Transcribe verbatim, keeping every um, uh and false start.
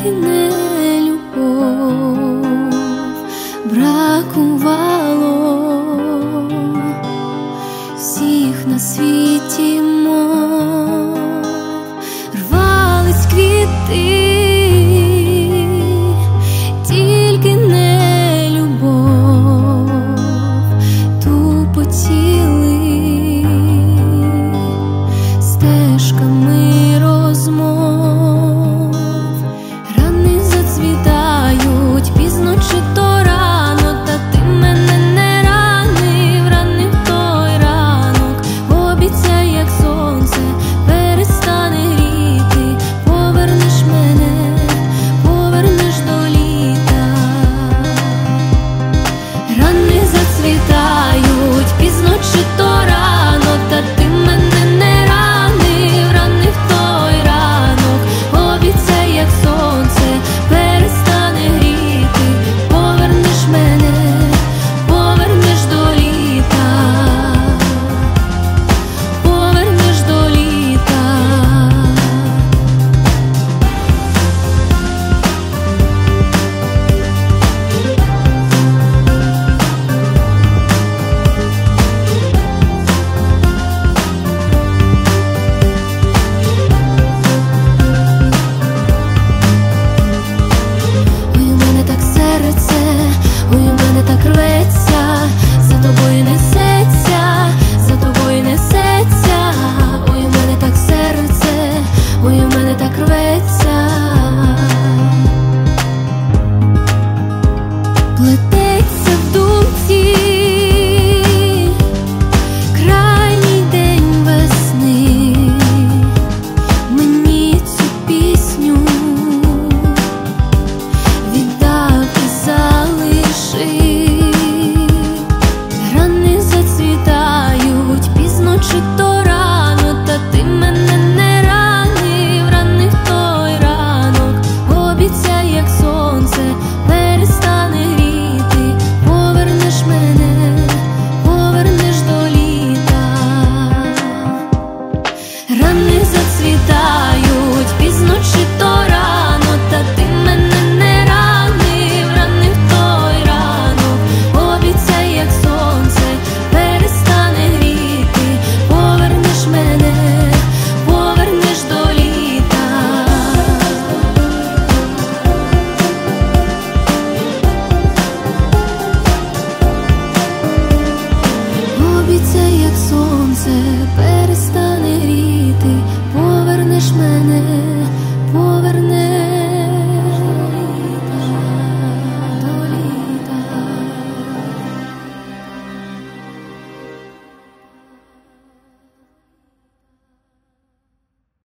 тільки не любов бракувало, всіх на світі мов рвались квіти, тільки не любов тупотіли стежками розмов. Рани зацвітають пізно чи то рано, та ти мене не ранив, ранив той ранок. Обіцяй, як сонце перестане гріти, повернеш мене, повернеш до літа. Рани зацвітають пізно чи то рано, та ти мене не ранив, ранив той ранок. Обіцяй, як сонце перестане гріти, повернеш мене, повернеш до літа, повернеш до літа. Ой, у мене так серце, ой, у мене так рветься, за тобою несеться, за тобою несеться. Ой, у мене так серце, ой, у мене так рветься, плететься в думці крайній день весни. Мені цю пісню віддав і залишив. Рани зацвітають пізно чи то рано, та ти мене не ранив, ранив той ранок. Обіцяй, як сонце перестане гріти, повернеш мене, повернеш до літа. Рани зацвітають пізно чи то рано, та ти мене не ранив, ранив той ранок. Обіцяй, як сонце перестане гріти, повернеш мене, повернеш до літа. Обіцяй, як сонце перестане гріти, повернеш мене,